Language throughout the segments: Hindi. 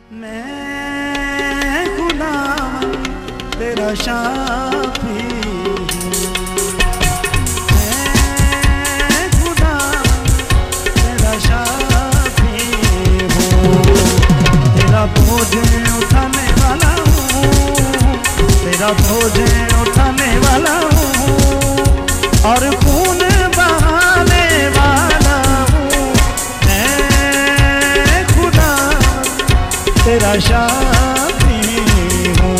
मैं गुलाम तेरा शाफी हूँ, मैं गुलाम तेरा शाफी हूँ। तेरा बोझ उठाने वाला हूँ, तेरा बोझ उठाने वाला हूँ और खून बहाने वाला हूँ। मैं खुदा तेरा शाफी हूँ।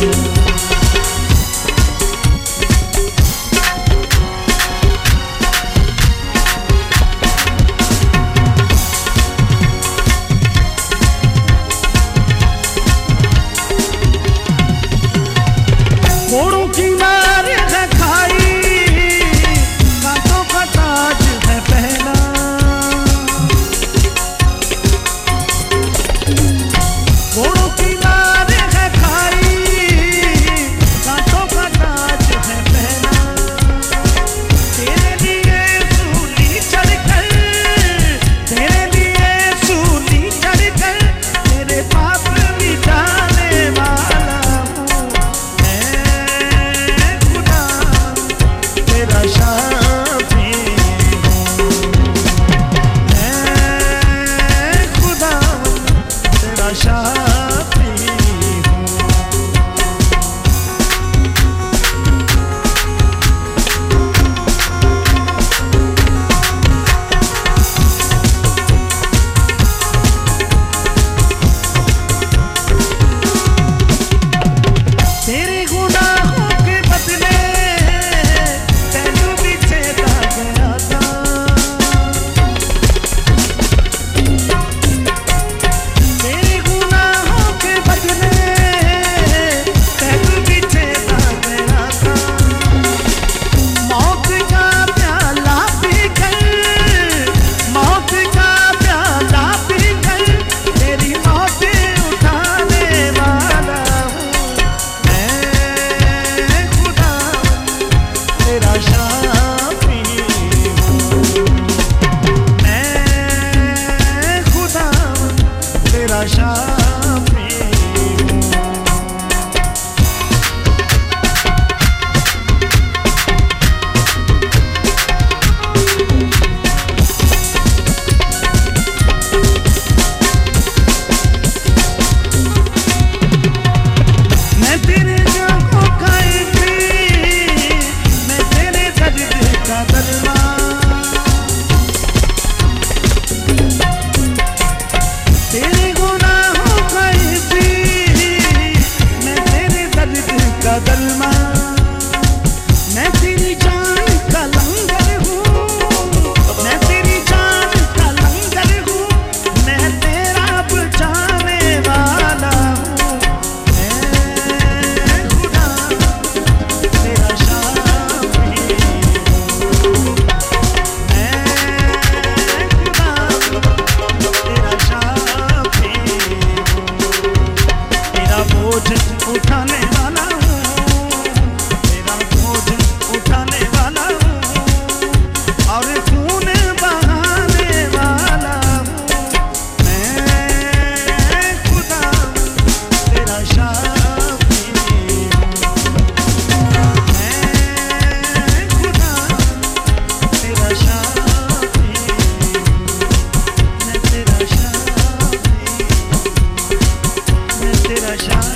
घोड़ों की मार है खाई, कांटों का ताज है पहना। घोड़ों की मार है खाई, कांटों का ताज है पहना। तेरे लिए सूली चढ़कर, तेरे लिए सूली चढ़कर तेरे पाप मिटाने वाला हूँ। मैं खुदा तेरा शाफी हूँ, मैं खुदा तेरा शाफी हूँ। तेरे गुनाहों के बदले तैनू बिछेदा गया था। तेरे गुनाहों के बदले तैनू बिछेदा गया था। मौत का प्याला पीकर, मौत का प्याला पीकर तेरी मौत उठाने वाला हूँ। मैं खुदा तेरा शाफी हूँ, मैं खुदा तेरा शाफी हूँ। मैं तेरे जागों का इफ़ी, मैं तेरे दर्द का दरवा। तेरे गुनाहों का इफ़ी, मैं तेरे दर्द का दरमा। मैं तेरी जान का लंगर हूँ, मैं तेरी जान का लंगर हूँ, मैं तेरा बचाने वाला हूँ। मैं खुदा तेरा शाफी हूँ, मैं खुदा तेरा शाफी हूँ। तेरा बोझ उठाने वाला हूँ, तेरा बोझ उठाने वाला हूँ और खून बहाने वाला हूँ। मैं खुदा तेरा शाफी हूँ, मैं खुदा तेरा शाफी हूँ। मैं तेरा शाफी हूँ, मैं तेरा शाफी